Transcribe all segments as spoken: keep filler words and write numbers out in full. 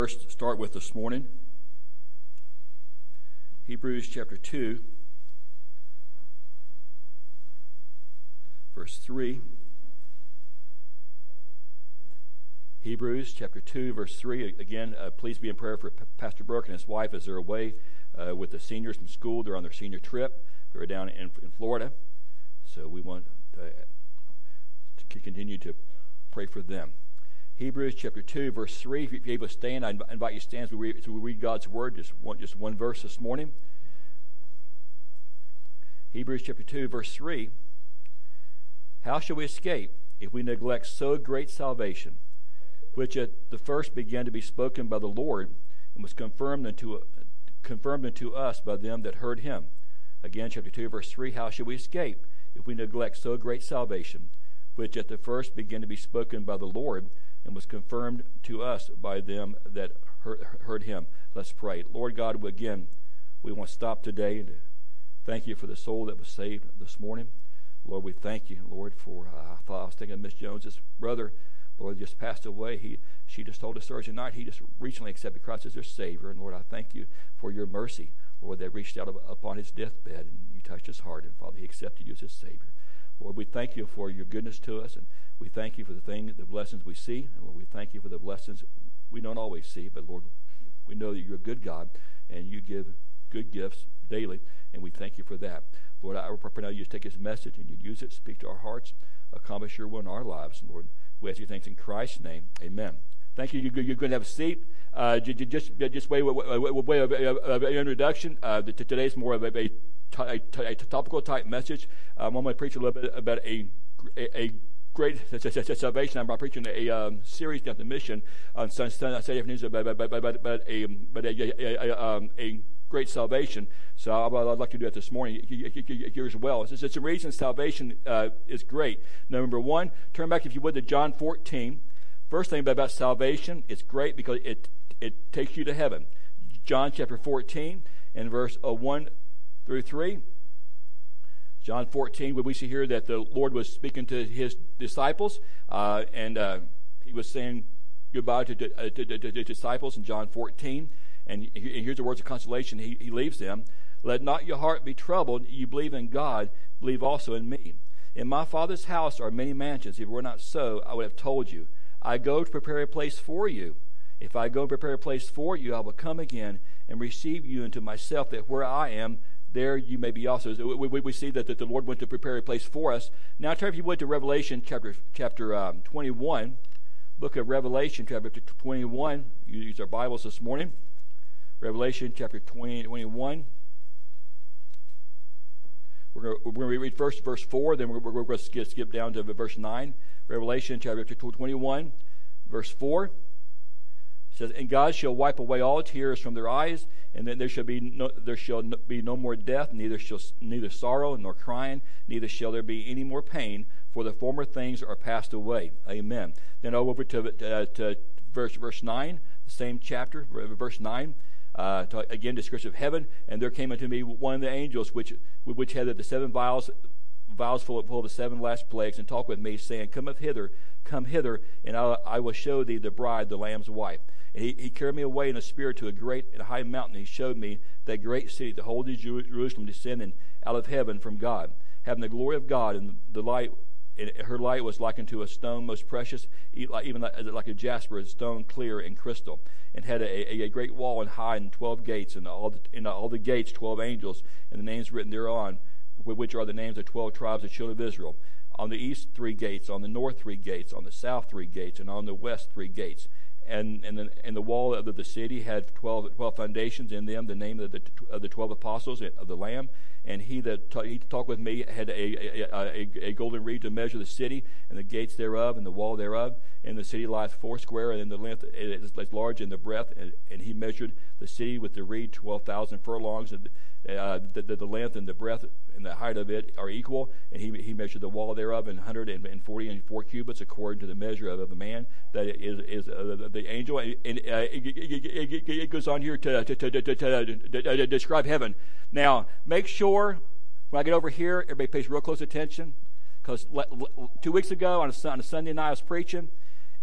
First, start with this morning, Hebrews chapter two, verse three. Hebrews chapter two, verse three. Again, uh, please be in prayer for P- Pastor Burke and his wife as they're away uh, with the seniors from school. They're on their senior trip. They're down in, in Florida. So we want uh, to continue to pray for them. Hebrews chapter two, verse three. If you're able to stand, I invite you to stand as we read, as we read God's word. Just one, just one verse this morning. Hebrews chapter two, verse three. How shall we escape if we neglect so great salvation, which at the first began to be spoken by the Lord, and was confirmed unto, confirmed unto us by them that heard him? Again, chapter two, verse three. How shall we escape if we neglect so great salvation, which at the first began to be spoken by the Lord, and was confirmed to us by them that heard, heard him? Let's pray. Lord God, again, we want to stop today and thank you for the soul that was saved this morning. Lord, we thank you, Lord, for, uh, I thought I was thinking of Miss Jones's brother, Lord, just passed away. He, she just told us Thursday night he just recently accepted Christ as their Savior. And Lord, I thank you for your mercy, Lord, that reached out upon his deathbed and you touched his heart. And Father, he accepted you as his Savior. Lord, we thank you for your goodness to us, and we thank you for the thing, the blessings we see. And Lord, we thank you for the blessings we don't always see, but Lord, we know that you're a good God, and you give good gifts daily, and we thank you for that. Lord, I pray now you take this message and you use it, speak to our hearts, accomplish your will in our lives. Lord, we ask you thanks in Christ's name. Amen. Thank you. You're going to have a seat. Uh, just, just way, way of, of introduction. Uh, today's more of a, a, a, a topical type message. Um, I'm going to preach a little bit about a a, a great salvation. I'm preaching a um, series down the mission on Sunday afternoons about, about, about, about a, about a, a, a, um, a great salvation. So I'd like to do that this morning here as well. It's, it's a reason salvation uh, is great. Number one, turn back, if you would, to John fourteen. First thing about salvation, it's great because it it takes you to heaven. John chapter fourteen and verse uh, one through three. John fourteen, where we see here that the Lord was speaking to his disciples, uh, and uh, he was saying goodbye to, to, to, to, to disciples in John fourteen. And here's the words of consolation. He, he leaves them. Let not your heart be troubled. You believe in God, believe also in me. In my Father's house are many mansions. If it were not so, I would have told you. I go to prepare a place for you. If I go and prepare a place for you, I will come again and receive you into myself, that where I am, there you may be also. So we, we, we see that, that the Lord went to prepare a place for us. Now turn, if you would, to Revelation chapter chapter um, twenty-one. Book of Revelation chapter twenty-one. You use our Bibles this morning. Revelation chapter twenty, twenty-one. We're going, we're going to read first verse four, then we're, we're going to skip, skip down to verse nine. Revelation chapter twenty-one, verse four. It says, and God shall wipe away all tears from their eyes, and then there shall be no, there shall be no more death, neither shall neither sorrow nor crying, neither shall there be any more pain, for the former things are passed away. Amen. Then over to, uh, to verse verse nine, the same chapter, verse nine. Uh, to, again, description of heaven. And there came unto me one of the angels, which which had the seven vials, vials full of, full of the seven last plagues, and talked with me, saying, Come up hither, come hither, and I, I will show thee the bride, the Lamb's wife. And he, he carried me away in a spirit to a great and high mountain. He showed me that great city, the holy Jerusalem, descending out of heaven from God, having the glory of God, and the light. And her light was like unto a stone most precious, even like a jasper, a stone clear and crystal, and had a, a, a great wall and high, and twelve gates, and all the, in all the gates twelve angels, and the names written thereon, which are the names of twelve tribes of the children of Israel. On the east three gates, on the north three gates, on the south three gates, and on the west three gates. And and the, and the wall of the city had twelve, twelve foundations, in them the name of the, of the twelve apostles of the Lamb. And he that ta- he talked with me had a a, a a golden reed to measure the city and the gates thereof and the wall thereof. And the city lieth foursquare, and in the length it is large in the breadth. And, and he measured the city with the reed twelve thousand furlongs. And uh, the, the the length and the breadth and the height of it are equal. And he he measured the wall thereof in hundred and forty and four cubits, according to the measure of, of the man that is is uh, the, the angel. And uh, it, it, it goes on here to to, to, to, to, to, to describe heaven. Now, make sure when I get over here, everybody pays real close attention, because two weeks ago on a, on a Sunday night I was preaching,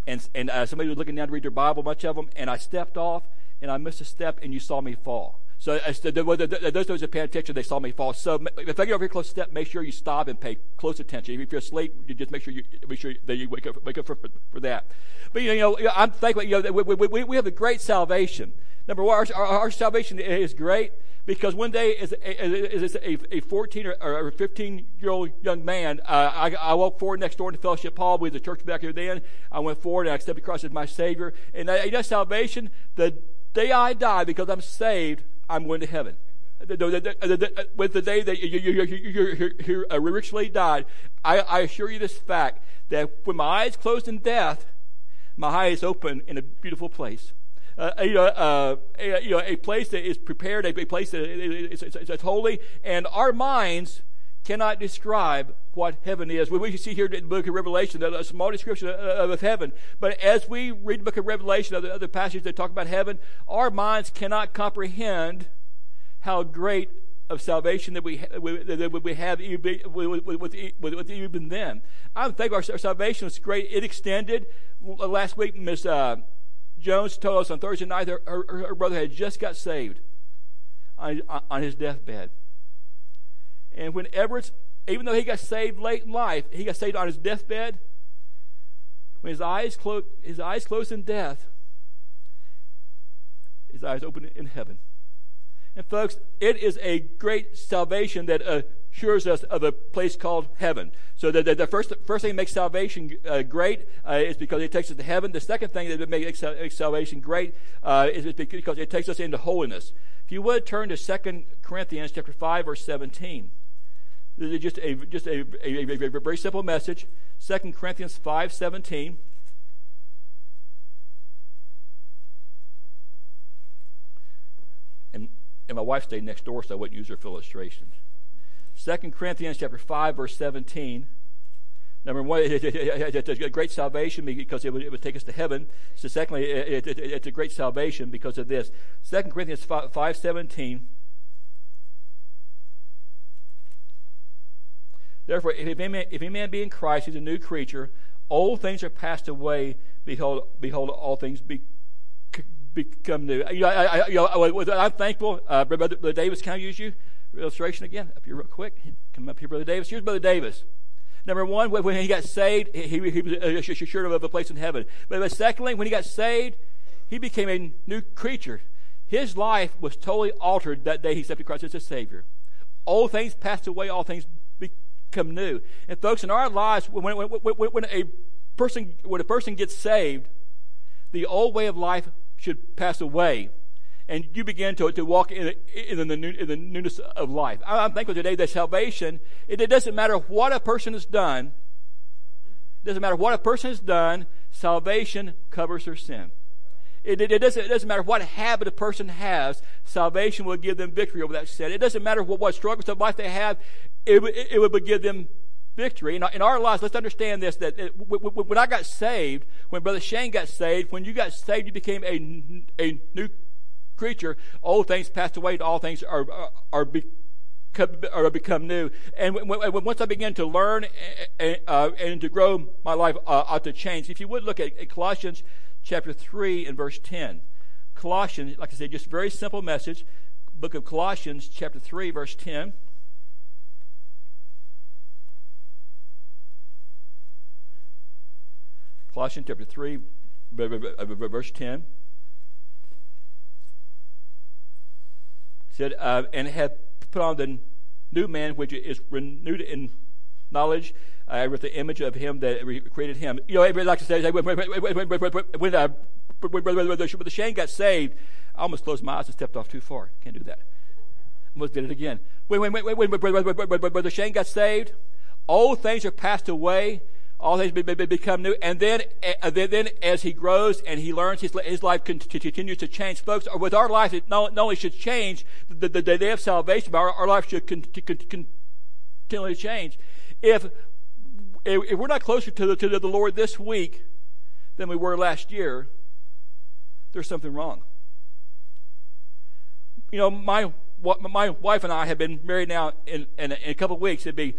and and uh, somebody was looking down to read their Bible, much of them, and I stepped off, and I missed a step, and you saw me fall. So uh, the, the, the, the, those those that pay attention, they saw me fall. So if I get over here close to step, make sure you stop and pay close attention. If you're asleep, you just make sure you make sure that you wake up wake up for, for, for that. But you know, I'm thankful. You know, we, we, we have a great salvation. Number one, our, our, our salvation is great because one day, as a, as a, a fourteen or fifteen year old young man, uh, I, I walked forward next door to Fellowship Hall. We had the church back here then. I went forward and I accepted Christ as my Savior. And you know, salvation, the day I die, because I'm saved, I'm going to heaven. The, the, the, the, with the day that you, you, you, you, you uh, richly died, I, I assure you this fact, that when my eyes closed in death, my eyes open in a beautiful place. Uh, you, know, uh, a, you know, a place that is prepared, a, a place that is, is, is, is holy, and our minds cannot describe what heaven is. We, we see here in the book of Revelation a small description of, of heaven, but as we read the book of Revelation, other, other passages that talk about heaven, our minds cannot comprehend how great of salvation that we that we have with, with, with, with even then. I think our, our salvation is great. It extended. Last week, Miss Uh, Jones told us on Thursday night her, her, her brother had just got saved on, on his deathbed. And whenever it's, even though he got saved late in life, he got saved on his deathbed. When his eyes closed, his eyes closed in death, his eyes opened in heaven. And folks, it is a great salvation that assures us of a place called heaven. So the, the, the first first thing that makes salvation uh, great uh, is because it takes us to heaven. The second thing that makes salvation great uh, is because it takes us into holiness. If you would turn to Second Corinthians chapter five, verse seventeen. This is just a just a, a, a, a very simple message. Second Corinthians five seventeen. And and my wife stayed next door, so I wouldn't use her for illustrations. Second Corinthians chapter five, verse seventeen. Number one, it's a great salvation because it would, it would take us to heaven. So secondly, it, it, it's a great salvation because of this. Second Corinthians five seventeen. Therefore, if any, man, if any man be in Christ, he's a new creature. Old things are passed away. Behold, behold, all things be, become new. You know, I, I, you know, I'm thankful. Uh, Brother, Brother Davis, can I use you? Illustration again. Up here real quick. Come up here, Brother Davis. Here's Brother Davis. Number one, when he got saved, he, he was assured of a place in heaven. But, but secondly, when he got saved, he became a new creature. His life was totally altered that day he accepted Christ as his Savior. Old things passed away, all things become new. And folks, in our lives, when, when, when, when a person when a person gets saved, the old way of life should pass away, and you begin to, to walk in, in, the new, in the newness of life. I'm thankful today that salvation, it, it doesn't matter what a person has done. It doesn't matter what a person has done. Salvation covers their sin. It, it, it, doesn't, it doesn't matter what habit a person has. Salvation will give them victory over that sin. It doesn't matter what, what struggles of life they have. It, it, it will give them victory. In our, in our lives, let's understand this, that it, when I got saved, when Brother Shane got saved, when you got saved, you became a, a new creature. Old things passed away, all things are are, are, become, are become new. And when, when, once I began to learn and, uh, and to grow, my life uh, ought to change. If you would look at, at Colossians chapter three and verse ten. Colossians, like I said, just a very simple message. Book of Colossians chapter three, verse ten. Colossians chapter three, verse ten. Said, uh, and have put on the new man, which is renewed in knowledge, uh, with the image of him that created him. You know, everybody likes to say, when, when, when, when, uh, when the Shane got saved, I almost closed my eyes and stepped off too far. Can't do that. Almost did it again. When, when, when, when, when Brother Shane got saved, old things are passed away. All things become new, and then, uh, then as he grows and he learns, his, his life continues to change. Folks, with our life, it not, not only should change the, the, the day of salvation, but our, our life should con- con- continually change. If, if we're not closer to the, to the Lord this week than we were last year, there's something wrong. You know, my my wife and I have been married now in, in, in a couple of weeks. It'd be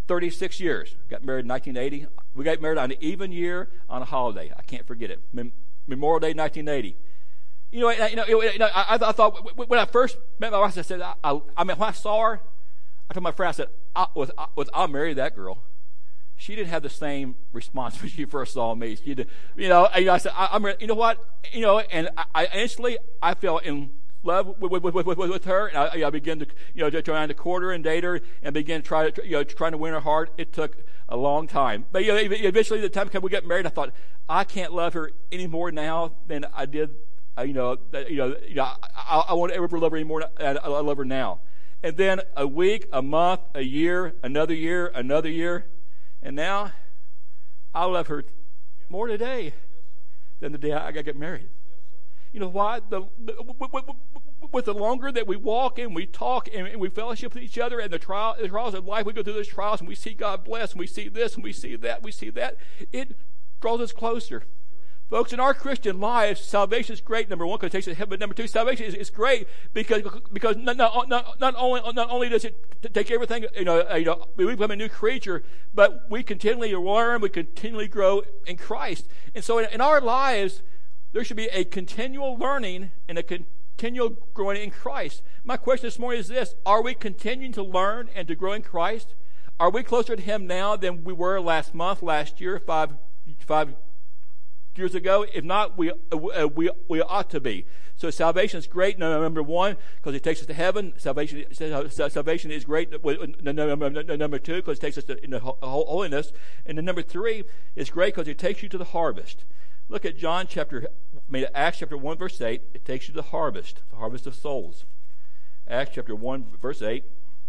thirty-six years. Got married in nineteen eighty. We got married on an even year on a holiday. I can't forget it. Mem- Memorial Day, nineteen eighty. You know, you know, you know I, I thought when I first met my wife, I said, I, I, I mean, when I saw her, I told my friend, I said, I, with, I, with, I'll marry that girl. She didn't have the same response when she first saw me. She did, you know, and I said, I, I'm, you know what, you know, and I, I instantly, I fell in love with, with, with, with, with her, and I, I began to, you know, to try to court her and date her, and begin to try to, you know, trying to win her heart. It took a long time, but you know, eventually, the time we got married, I thought, I can't love her any more now than I did, uh, you know, that, you know, you know, I, I won't ever love her anymore. I, I love her now. And then a week, a month, a year, another year, another year. And now, I love her more today than the day I got married. You know why? The, the, with the longer that we walk and we talk and we fellowship with each other and the, trial, the trials of life, we go through those trials and we see God bless and we see this and we see that, we see that. It draws us closer. Folks, in our Christian lives, salvation is great, number one, because it takes us to heaven. But number two, salvation is, is great because because not, not, not, not only not only does it t- take everything, you know, you know, we become a new creature, but we continually learn, we continually grow in Christ. And so in, in our lives, there should be a continual learning and a continual growing in Christ. My question this morning is this: are we continuing to learn and to grow in Christ? Are we closer to Him now than we were last month, last year, five five years ago? If not, we uh, we we ought to be. So salvation is great. Number one, because it takes us to heaven. Salvation salvation is great. Number two, because it takes us to into holiness. And then number three is great because it takes you to the harvest. Look at John chapter, I mean Acts chapter one verse eight. It takes you to the harvest, the harvest of souls. Acts chapter one verse eight.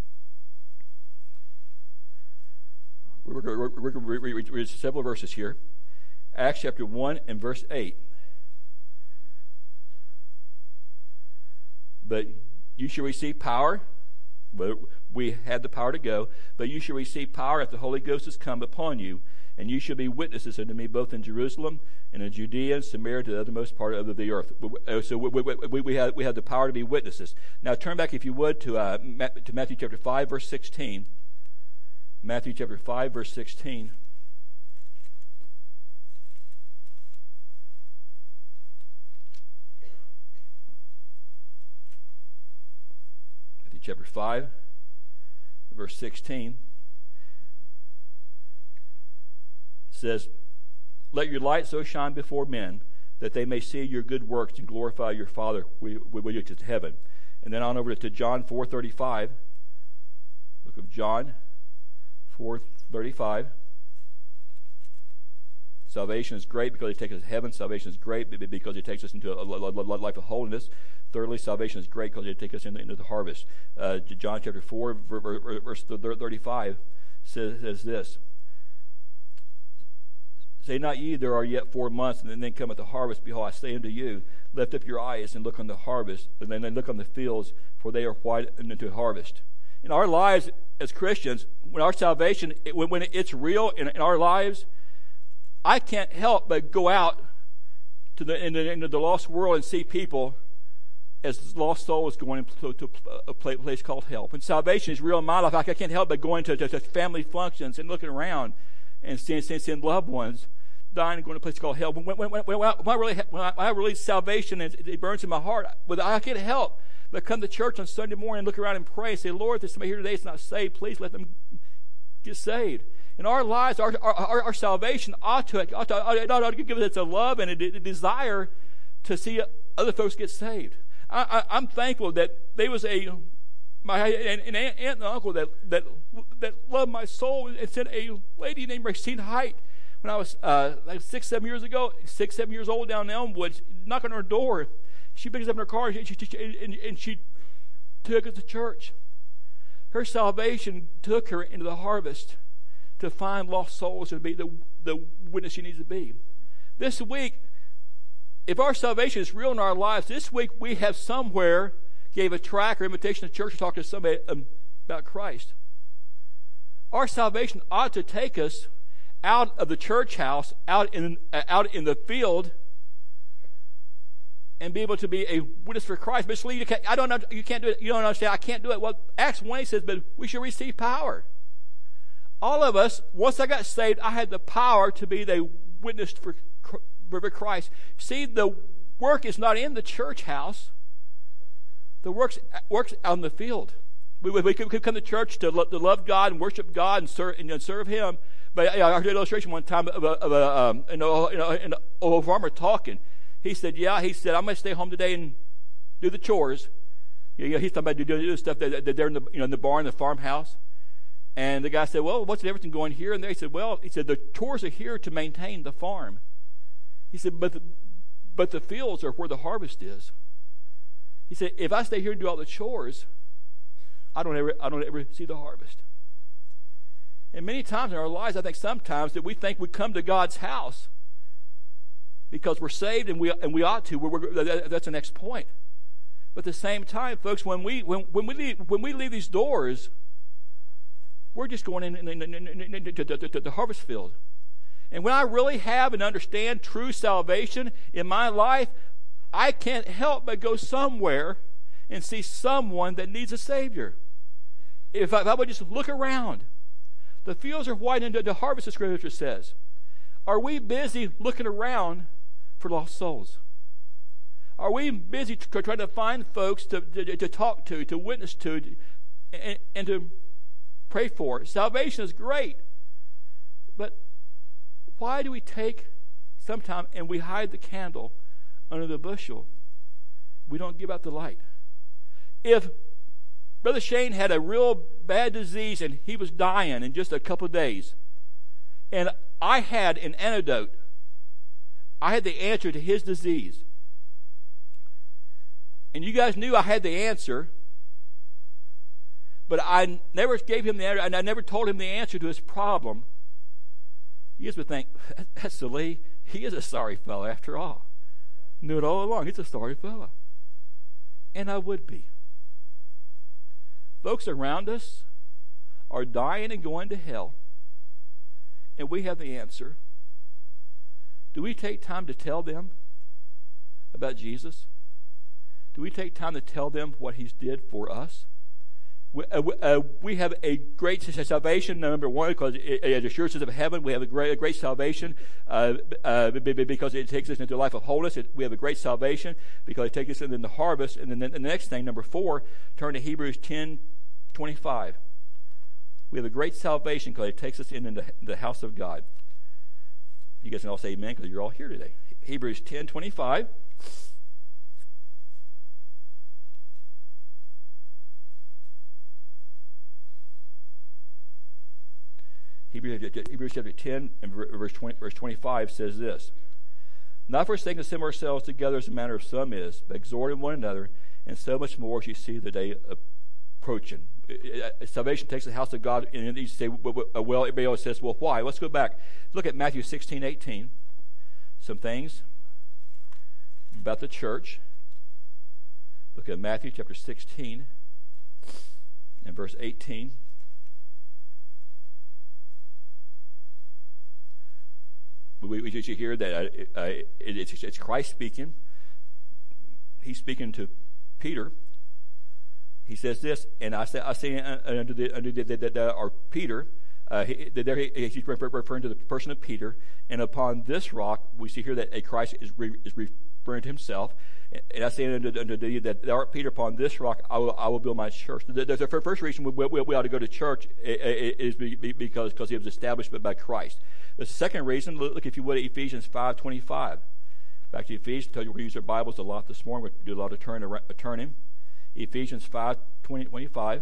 We're going to read several verses here. Acts chapter one and verse eight. But you shall receive power. Well, we had the power to go. But you shall receive power after the Holy Ghost has come upon you. And you shall be witnesses unto me both in Jerusalem and in Judea and Samaria to the uttermost part of the earth. So we, we, we, we, have, we have the power to be witnesses. Now turn back, if you would, to, uh, to Matthew chapter five, verse sixteen. Matthew chapter five, verse sixteen. Matthew chapter five, verse sixteen. Says, let your light so shine before men that they may see your good works and glorify your Father which is in heaven. And then on over to John four thirty-five. Book of John four thirty-five. Salvation is great because it takes us to heaven. Salvation is great because it takes us into a life of holiness. Thirdly, salvation is great because it takes us into, into the harvest. Uh, John chapter four, verse thirty-five says, says this. Say not ye, there are yet four months, and then cometh the harvest. Behold, I say unto you, lift up your eyes and look on the harvest, and then look on the fields, for they are white unto harvest. In our lives as Christians, when our salvation, when, when it's real in, in our lives, I can't help but go out to the into, into the lost world and see people as lost souls going to, to a place called hell. When salvation is real in my life, I can't help but going to, to, to family functions and looking around and seeing, seeing, seeing loved ones dying and going to a place called hell. When, when, when, when, I, when, I, really, when I, I release salvation and it burns in my heart, but I can't help but come to church on Sunday morning and look around and pray and say, Lord, if there's somebody here today that's not saved, please let them get saved. In our lives, our, our, our, our salvation ought to, ought to, ought to give us a love and a, a desire to see other folks get saved. I, I, I'm thankful that there was a my an, an aunt and uncle that that that loved my soul and sent a lady named Racine Height when I was uh, like six, seven years ago, six, seven years old down in Elmwood, knock on her door. She picks up in her car and she, she, and, and she took us to church. Her salvation took her into the harvest to find lost souls and be the, the witness she needs to be. This week, if our salvation is real in our lives, this week we have somewhere gave a tract or invitation to church to talk to somebody about Christ. Our salvation ought to take us out of the church house, out in uh, out in the field, and be able to be a witness for Christ. But you can't, I don't know, you can't do it. You don't understand. I can't do it. Well, Acts one says, but we shall receive power. all of us, once I got saved, I had the power to be the witness for, for Christ. See, the work is not in the church house. The work's, work's out in the field. We, we, we could come to church to, lo- to love God and worship God and serve, and, and serve Him. But you know, I heard an illustration one time of a, of a um, you know, you know, an old farmer talking. He said, yeah, he said, I'm going to stay home today and do the chores. You know, he's talking about doing the stuff that, that they're in the, you know, in the barn, the farmhouse. And the guy said, well, what's the difference going here and there? He said, well, he said, the chores are here to maintain the farm. He said, but the, but the fields are where the harvest is. He said, if I stay here and do all the chores, I don't ever, I don't ever see the harvest. And many times in our lives, I think sometimes that we think we come to God's house because we're saved and we and we ought to. We're, we're, that's the next point. But at the same time, folks, when we when, when we leave when we leave these doors, we're just going in, in, in, in, in, in to, to, to the harvest field. And when I really have and understand true salvation in my life, I can't help but go somewhere and see someone that needs a Savior. If I, if I would just look around, the fields are white and the harvest, the Scripture says. Are we busy looking around for lost souls? Are we busy t- trying to find folks to, to, to talk to, to witness to, and, and to pray for? Salvation is great, but why do we take sometime and we hide the candle under the bushel? We don't give out the light. If Brother Shane had a real bad disease and he was dying in just a couple of days, and I had an antidote, I had the answer to his disease, and you guys knew I had the answer, but I never gave him the answer, and I never told him the answer to his problem, you guys would think, that's silly. He is a sorry fellow after all. Knew it all along. He's a sorry fellow. And I would be. Folks around us are dying and going to hell, and we have the answer. Do we take time to tell them about Jesus? Do we take time to tell them what He's did for us? We, uh, uh, we have a great salvation, number one, because it, it assures us of heaven. We have a great, a great salvation uh, uh, because it takes us into a life of wholeness. It, we have a great salvation because it takes us into the harvest. And then the, the next thing, number four, turn to Hebrews ten twenty-five. We have a great salvation because it takes us into the, the house of God. You guys can all say amen because you're all here today. Hebrews ten twenty-five. Hebrews chapter ten and verse twenty, verse twenty-five says this: not forsaking to assemble ourselves together as the manner of some is, but exhorting one another, and so much more as you see the day approaching. Salvation takes the house of God, and you say, well, everybody always says, well, why? Let's go back. Look at Matthew sixteen eighteen. Some things about the church. Look at Matthew chapter sixteen and verse eighteen. We, we you hear that uh, it, it's, it's Christ speaking. He's speaking to Peter. He says this, and I say, I say under the under the, the, the, the or Peter. Uh, he, there he, he's referring to the person of Peter, and upon this rock we see here that a Christ is, re, is referring to himself. And I say under, under the that thou art Peter, upon this rock I will, I will build my church. The, the, the first reason we, we, we ought to go to church is because because it was established by Christ. The second reason, look if you would at Ephesians five twenty-five. Back to Ephesians. Tell you we use our Bibles a lot this morning. We do a lot of turn, turning. Ephesians five twenty-five.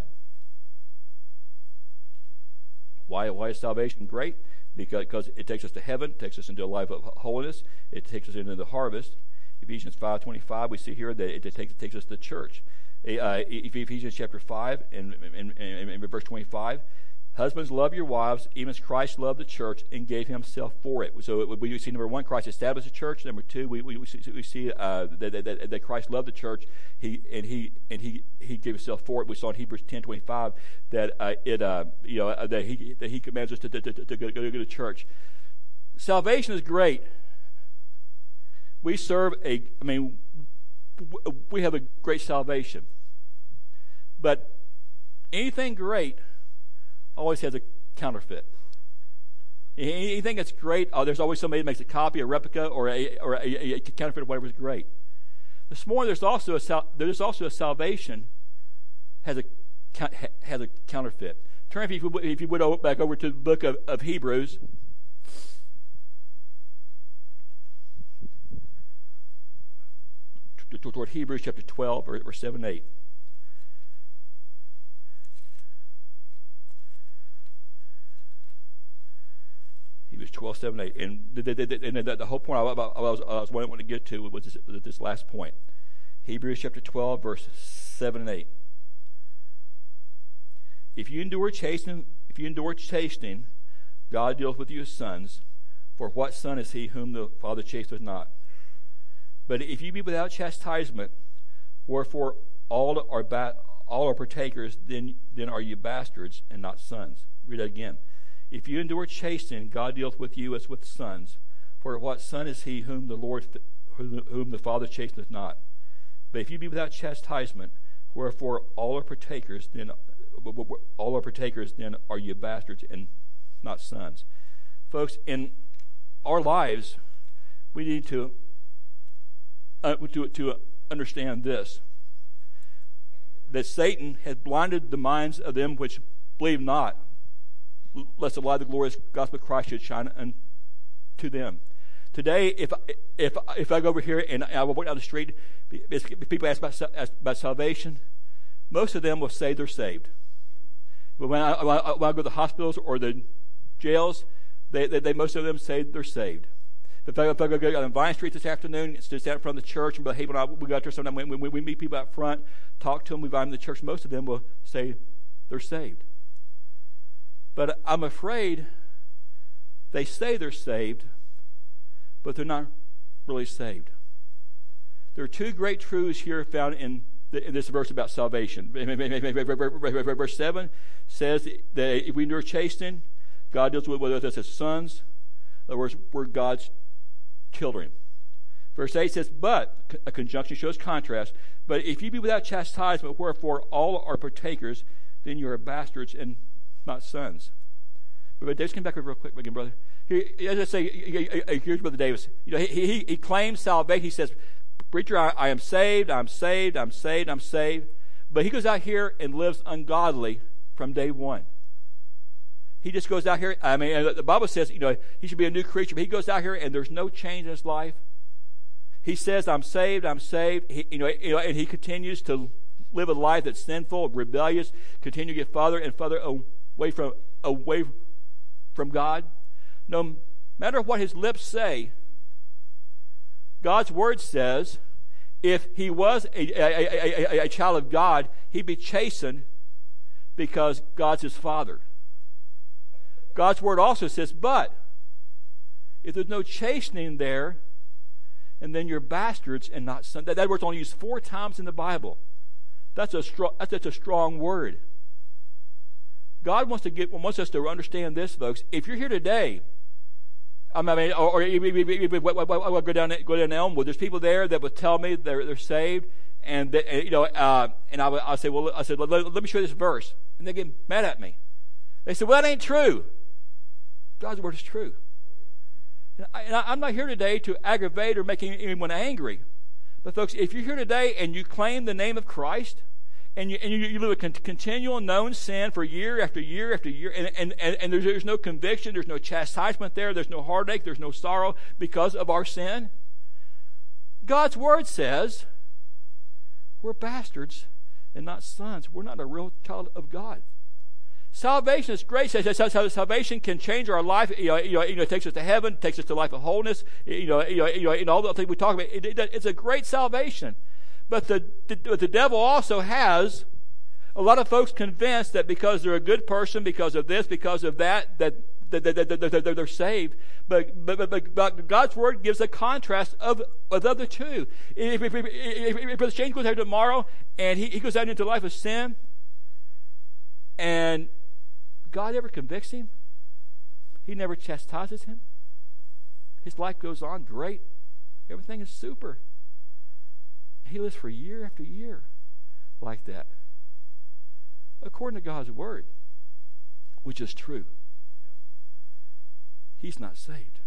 Why, why is salvation great? Because, because it takes us to heaven, it takes us into a life of holiness, it takes us into the harvest. Ephesians five twenty-five, we see here that it takes, it takes us to church. Uh, Ephesians chapter five and, and, and, and verse twenty-five. Husbands, love your wives, even as Christ loved the church and gave himself for it. So it, we see, number one, Christ established the church. Number two, we, we, we see, we see uh, that, that, that Christ loved the church, he and he and he he gave himself for it. We saw in Hebrews ten twenty-five that uh, it uh, you know uh, that he that he commands us to, to, to, to go, go to church. Salvation is great. We serve a. I mean, we have a great salvation, but anything great always has a counterfeit. Anything that's great, oh, there's always somebody that makes a copy, a replica, or a or a, a counterfeit of whatever is great. This morning, there's also a there's also a salvation has a has a counterfeit. Turn if you if you would back over to the book of, of Hebrews. Toward Hebrews chapter twelve, verse seven and eight. Hebrews twelve, seven, eight. And the, the, the, and the, the whole point I, I, was, I was wanting to get to was this, was this last point. Hebrews chapter twelve, verse seven and eight. If you endure chastening, if you endure chastening, God deals with you as sons. For what son is he whom the Father chasteneth not? But if you be without chastisement, wherefore all are ba- all are partakers, then then are you bastards and not sons. Read that again. If you endure chastening, God deals with you as with sons. For what son is he whom the Lord whom the Father chasteneth not? But if you be without chastisement, wherefore all are partakers, then all are partakers, then are you bastards and not sons. Folks, in our lives, we need to uh, to, to understand this: that Satan has blinded the minds of them which believe not, lest the light of the glorious gospel of Christ should shine unto them. Today, if if if I go over here and I walk down the street, people ask about, ask about salvation, most of them will say they're saved. But when I, when I go to the hospitals or the jails, they, they, they most of them say they're saved. If I, if I go on Vine Street this afternoon, it's just out in front of the church, and be like, hey, when I, we got there sometime, when, when we meet people out front, talk to them, we invite them to the church, most of them will say they're saved. But I'm afraid they say they're saved, but they're not really saved. There are two great truths here found in, the, in this verse about salvation. Verse seven says that if we endure chastening, God deals with us as sons. In other words, we're God's children. Verse eight says, but, a conjunction shows contrast, but if you be without chastisement, wherefore all are partakers, then you are bastards and not sons. But Davis, come back over real quick again, brother. Here, as I say, here's Brother Davis. You know, he, he, he claims salvation. He says, preacher, I, I am saved, I'm saved, I'm saved, I'm saved. But he goes out here and lives ungodly from day one. He just goes out here. I mean, the Bible says, you know, he should be a new creature. But he goes out here and there's no change in his life. He says, I'm saved, I'm saved. He, you know, you know, and he continues to live a life that's sinful, rebellious, continue to get farther and farther away from away from God. No matter what his lips say, God's word says, if he was a, a, a, a child of God, he'd be chastened because God's his father. God's word also says, but if there's no chastening there, and then you're bastards and not sons. That, that word's only used four times in the Bible. That's a strong. That's, that's a strong word. God wants to get wants us to understand this, folks. If you're here today, I mean, or, or I go down go down Elmwood. There's people there that would tell me they're they're saved, and that, and, you know, uh, and I would I say, well, I said, let, let me show you this verse, and they get mad at me. They said, well, that ain't true. God's word is true. And, I, and I, I'm not here today to aggravate or make anyone angry. But folks, if you're here today and you claim the name of Christ, and you, and you, you live a con- continual known sin for year after year after year, and, and, and, and there's, there's no conviction, there's no chastisement there, there's no heartache, there's no sorrow because of our sin, God's word says we're bastards and not sons. We're not a real child of God. Salvation is great. Salvation can change our life. You know, you know, it takes us to heaven, it takes us to life of wholeness. You know, you know, you know, and all the things we talk about. It, it, it's a great salvation. But the, the the devil also has a lot of folks convinced that because they're a good person, because of this, because of that, that, that, that, that, that, that they're saved. But, but but but God's word gives a contrast of, of the other two. If, if, if, if, if Brother Shane goes out tomorrow and he, he goes out into life of sin, and God ever convicts him, he never chastises him, his life goes on great, everything is super. He lives for year after year like that, according to God's word, which is true. he's not saved.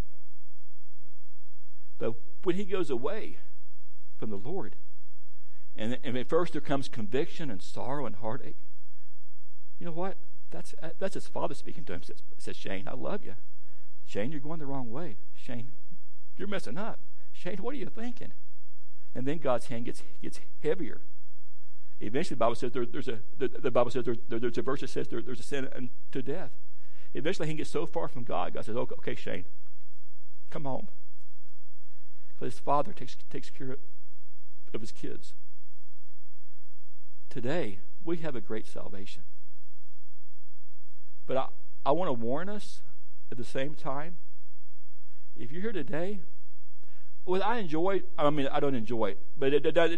But when he goes away from the Lord, and, and at first there comes conviction and sorrow and heartache, you know what? That's that's his father speaking to him. Says, says Shane, I love you. Shane, you're going the wrong way. Shane, you're messing up. Shane, what are you thinking? And then God's hand gets gets heavier. Eventually, the Bible says there, there's a the, the Bible says there, there, there's a verse that says there, there's a sin unto death. Eventually, he gets so far from God. God says, "Okay, okay Shane, come home." Because his father takes takes care of his kids. Today, we have a great salvation. But I, I want to warn us at the same time, if you're here today, well, I enjoy, I mean, I don't enjoy it, but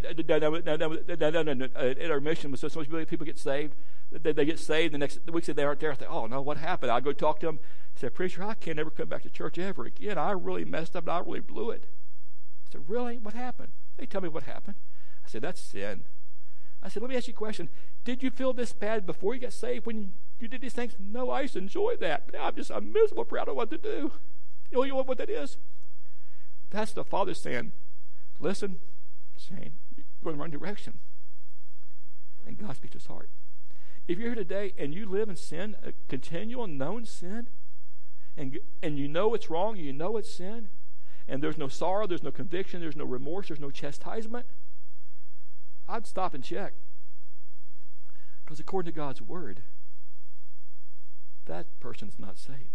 at our mission, so so many people get saved, they, they get saved, the next week they aren't there, I think, oh no, what happened? I go talk to them, I said, preacher, I can't ever come back to church ever again. I really messed up, and I really blew it. I said, really? What happened? They tell me what happened. I said, that's sin. I said, let me ask you a question. Did you feel this bad before you got saved when you did these things? No, I used to enjoy that. But now I'm just, I'm miserable, proud of what to do. You know, you know what that is? That's the Father saying, listen, Shane, you're going the wrong direction. And God speaks to his heart. If you're here today and you live in sin, a continual known sin, and, and you know it's wrong, you know it's sin, and there's no sorrow, there's no conviction, there's no remorse, there's no chastisement, I'd stop and check. Because according to God's word, that person's not saved.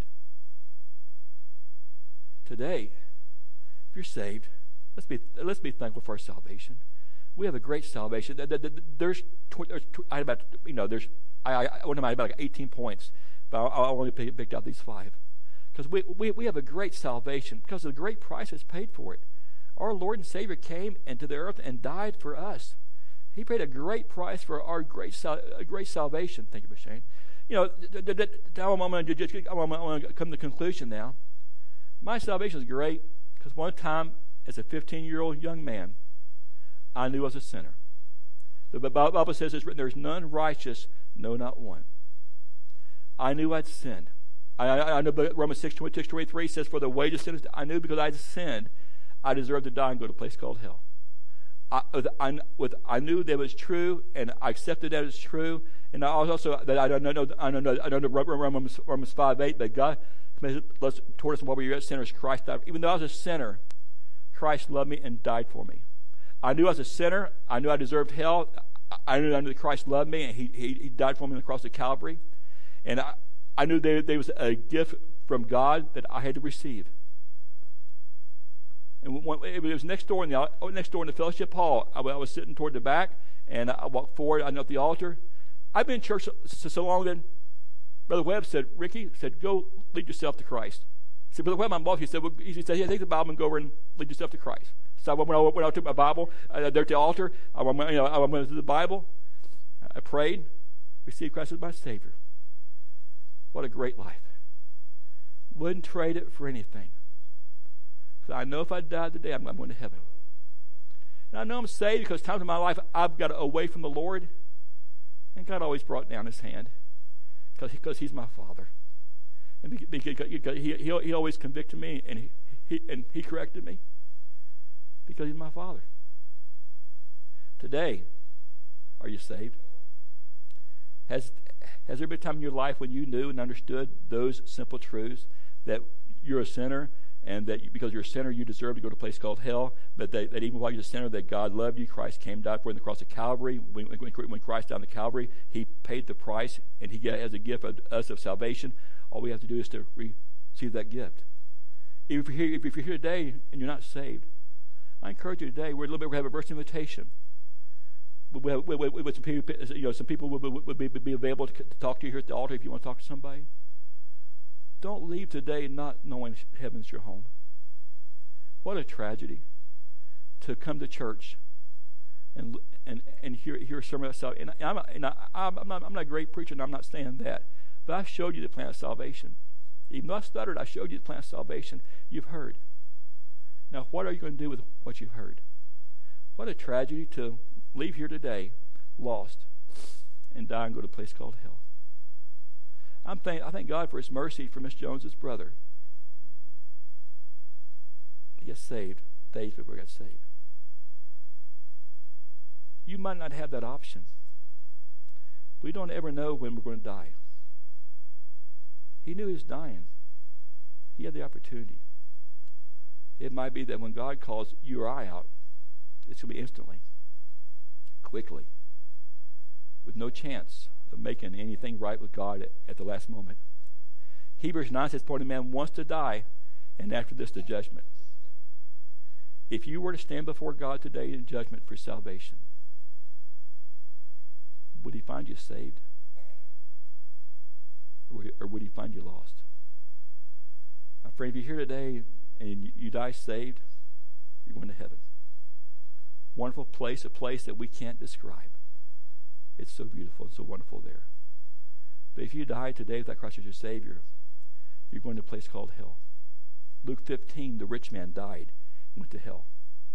Today, if you're saved, let's be let's be thankful for our salvation. We have a great salvation. There's, there's I about you know there's I I what am I about like eighteen points, but I, I only picked out these five because we, we we have a great salvation because of the great price that's paid for it. Our Lord and Savior came into the earth and died for us. He paid a great price for our great sal- great salvation. Thank you, Shane. You know, I'm going to come to the conclusion now. My salvation is great because one time, as a fifteen-year-old young man, I knew I was a sinner. The Bible says it's written, there's none righteous, no, not one. I knew I'd sinned. I, I, I know Romans six twenty-three says, for the wages of sin is death. I knew because I'd sinned, I deserved to die and go to a place called hell. I, I, with, I knew that it was true, and I accepted that it's true, and I also that I don't know. I don't know. I don't know Romans, Romans five eight. But God committed us toward us while we were yet sinners. Christ died. Even though I was a sinner, Christ loved me and died for me. I knew I was a sinner. I knew I deserved hell. I knew I knew that Christ loved me, and He He, he died for me on the cross of Calvary. And I, I knew there, there was a gift from God that I had to receive. And when, it was next door in the next door in the fellowship hall. I, I was sitting toward the back, and I walked forward. I knelt at the altar. I've been in church so, so long that Brother Webb said, "Ricky," said, "Go lead yourself to Christ." I said, "Brother Webb, my boss," he said, well, he said, "Yeah, take the Bible and go over and lead yourself to Christ." So when I, when I took my Bible uh, there at the altar, I went, you know, I went to the Bible. I prayed, received Christ as my Savior. What a great life! Wouldn't trade it for anything. I know if I died today, I'm, I'm going to heaven. And I know I'm saved because times in my life I've got away from the Lord, and God always brought down His hand because he, because He's my Father, and because he, he, he always convicted me, and he, he and He corrected me because He's my Father. Today, are you saved? Has has there been a time in your life when you knew and understood those simple truths that you're a sinner? And that you, because you're a sinner, you deserve to go to a place called hell. But that, that even while you're a sinner, that God loved you. Christ came, died for you on the cross of Calvary. When, when, when Christ died on the Calvary, He paid the price, and He has a gift of us of salvation. All we have to do is to receive that gift. If you're here, if you're here today and you're not saved, I encourage you today. We're a little bit. We have a verse invitation. We have, we, we, we, some people, you know, some people would, would, would be, be available to, to talk to you here at the altar if you want to talk to somebody. Don't leave today not knowing heaven's your home. What a tragedy to come to church and and and hear hear a sermon about salvation. And I'm and I, I'm, I'm not I'm not a great preacher, and I'm not saying that, but I showed you the plan of salvation. Even though I stuttered, I showed you the plan of salvation. You've heard. Now, what are you going to do with what you've heard? What a tragedy to leave here today lost and die and go to a place called hell. I'm thank, I thank God for His mercy for Miss Jones's brother. to get saved days before he got saved. You might not have that option. We don't ever know when we're going to die. He knew he was dying. He had the opportunity. It might be that when God calls you or I out, it's going to be instantly, quickly, with no chance of making anything right with God at, at the last moment. Hebrews nine says, "For the man wants to die, and after this the judgment." If you were to stand before God today in judgment for salvation, would he find you saved? Or would he find you lost? My friend, if you're here today and you die saved, you're going to heaven. Wonderful place, a place that we can't describe. It's so beautiful and so wonderful there. But if you die today without Christ as your Savior, you're going to a place called hell. Luke fifteen, the rich man died and went to hell.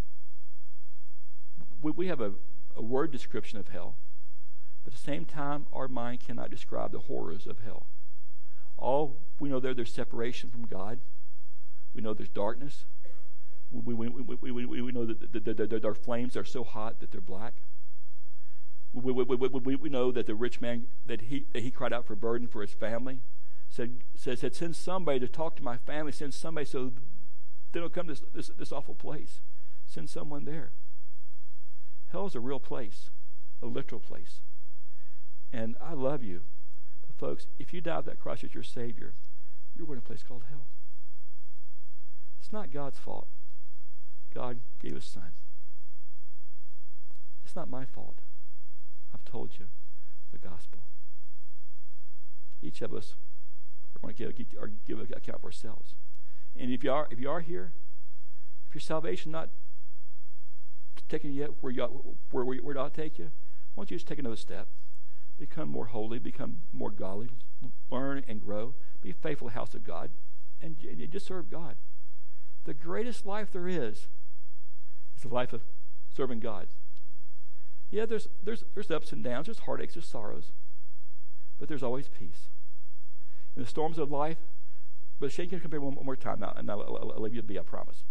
We, we have a, a word description of hell, but at the same time, our mind cannot describe the horrors of hell. All we know there, there's separation from God. We know there's darkness. We, we, we, we, we, we know that the, the, the, the, our flames are so hot that they're black. We, we, we, we, we know that the rich man, that he that he cried out for burden for his family, said, said, said send somebody to talk to my family, send somebody so they don't come to this, this, this awful place. Send someone there. Hell is a real place, a literal place. And I love you. But folks, if you die without Christ as your Savior, you're going to a place called hell. It's not God's fault. God gave his Son. It's not my fault. I've told you the gospel. Each of us are going to give, or give an account for ourselves. And if you are, if you are here, if your salvation not taken yet where you where where, where it ought to take you, why don't you just take another step? Become more holy, become more godly, learn and grow, be faithful to the house of God, and, and just serve God. The greatest life there is is the life of serving God. Yeah, there's there's there's ups and downs, there's heartaches, there's sorrows, but there's always peace. In the storms of life, but Shane can come here one, one more time now, and I'll, I'll, I'll leave you to be, I promise.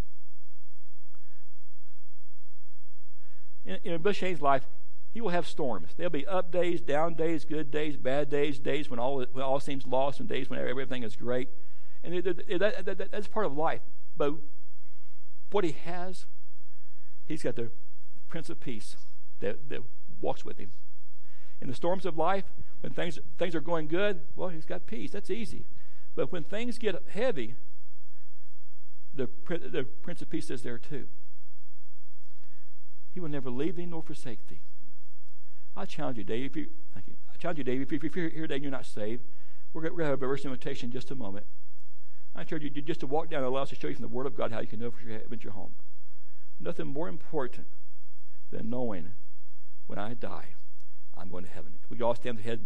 In, in Bill Shane's life, he will have storms. There'll be up days, down days, good days, bad days, days when all when all seems lost, and days when everything is great. And it, it, that, that, that, that's part of life. But what he has, he's got the Prince of Peace that, that walks with him. In the storms of life, when things things are going good, well, he's got peace. That's easy. But when things get heavy, the, the Prince of Peace is there too. He will never leave thee nor forsake thee. I challenge you, Dave. If you, thank you. I challenge you, Dave. If, you, if you're here today and you're not saved, we're going to have a verse invitation in just a moment. I encourage you just to walk down and allow us to show you from the Word of God how you can know for sure heaven's your home. Nothing more important than knowing when I die, I'm going to heaven. We all stand with head